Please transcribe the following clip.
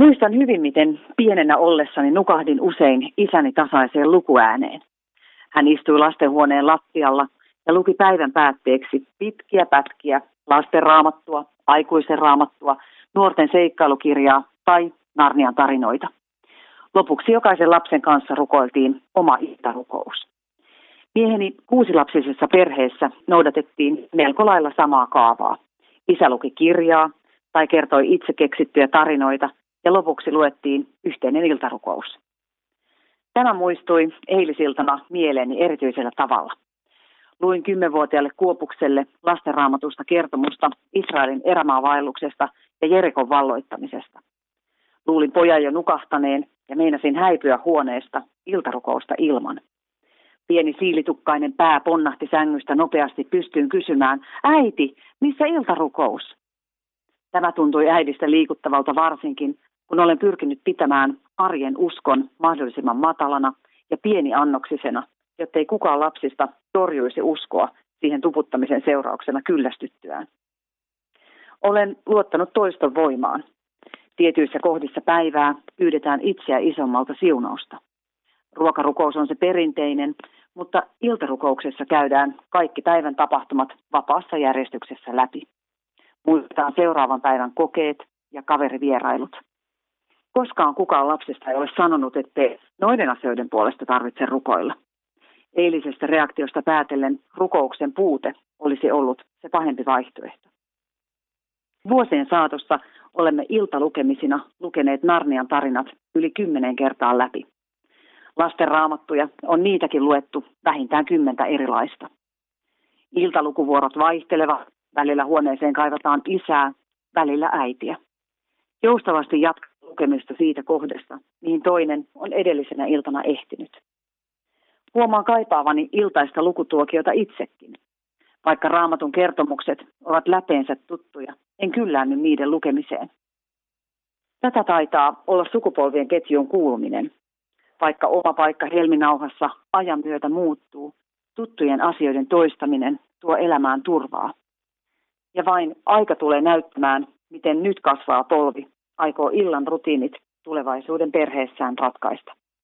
Muistan hyvin, miten pienenä ollessani nukahdin usein isäni tasaiseen lukuääneen. Hän istui lastenhuoneen lattialla ja luki päivän päätteeksi pitkiä pätkiä lasten raamattua, aikuisen raamattua, nuorten seikkailukirjaa tai Narnian tarinoita. Lopuksi jokaisen lapsen kanssa rukoiltiin oma iltarukous. Mieheni 6-lapsisessa perheessä noudatettiin melko lailla samaa kaavaa. Isä luki kirjaa tai kertoi itse keksittyjä tarinoita ja lopuksi luettiin yhteinen iltarukous. Tämä muistui eilisiltana mieleeni erityisellä tavalla. Luin 10-vuotiaalle Kuopukselle lastenraamatusta kertomusta Israelin erämaavaelluksesta ja Jerikon valloittamisesta. Luulin pojan jo nukahtaneen ja meinasin häipyä huoneesta iltarukousta ilman. Pieni siilitukkainen pää ponnahti sängystä nopeasti pystyyn kysymään, äiti, missä iltarukous? Tämä tuntui äidistä liikuttavalta varsinkin, kun olen pyrkinyt pitämään arjen uskon mahdollisimman matalana ja pieniannoksisena, jottei kukaan lapsista torjuisi uskoa siihen tuputtamisen seurauksena kyllästyttyään. Olen luottanut toiston voimaan. Tietyissä kohdissa päivää pyydetään itseä isommalta siunausta. Ruokarukous on se perinteinen, mutta iltarukouksessa käydään kaikki päivän tapahtumat vapaassa järjestyksessä läpi. Muistetaan seuraavan päivän kokeet ja kaverivierailut. Koskaan kukaan lapsista ei ole sanonut, ettei noiden asioiden puolesta tarvitse rukoilla. Eilisestä reaktiosta päätellen rukouksen puute olisi ollut se pahempi vaihtoehto. Vuosien saatossa olemme iltalukemisina lukeneet Narnian tarinat yli 10 kertaa läpi. Lasten raamattuja on niitäkin luettu vähintään 10 erilaista. Iltalukuvuorot vaihtelevat, välillä huoneeseen kaivataan isää, välillä äitiä. Joustavasti jatkaa lukemista siitä kohdasta, mihin toinen on edellisenä iltana ehtinyt. Huomaan kaipaavani iltaista lukutuokiota itsekin. Vaikka raamatun kertomukset ovat läpeensä tuttuja, en kylläänny niiden lukemiseen. Tätä taitaa olla sukupolvien ketjuun kuuluminen. Vaikka oma paikka helminauhassa ajan myötä muuttuu, tuttujen asioiden toistaminen tuo elämään turvaa. Ja vain aika tulee näyttämään, miten nyt kasvaa polvi aikoo illan rutiinit tulevaisuuden perheessään ratkaista.